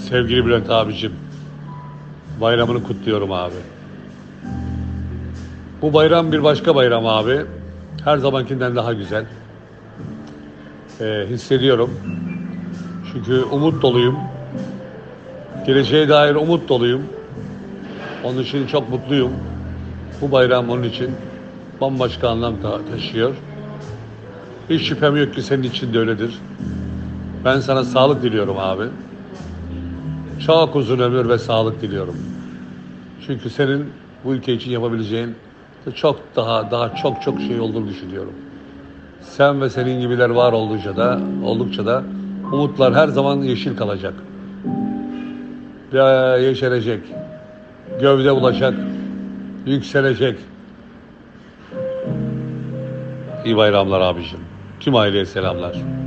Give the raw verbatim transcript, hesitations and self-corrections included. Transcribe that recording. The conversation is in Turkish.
Sevgili Bülent abicim, bayramını kutluyorum abi. Bu bayram bir başka bayram abi. Her zamankinden daha güzel. Ee, hissediyorum. Çünkü umut doluyum. Geleceğe dair umut doluyum. Onun için çok mutluyum. Bu bayram onun için bambaşka anlam ta- taşıyor. Hiç şüphem yok ki senin için de öyledir. Ben sana sağlık diliyorum abi. Çok uzun ömür ve sağlık diliyorum. Çünkü senin bu ülke için yapabileceğin çok daha daha çok çok şey olduğunu düşünüyorum. Sen ve senin gibiler var oldukça da oldukça da umutlar her zaman yeşil kalacak. Ve yeşerecek. Gövde bulacak. Yükselecek. İyi bayramlar abicim. Tüm aileye selamlar.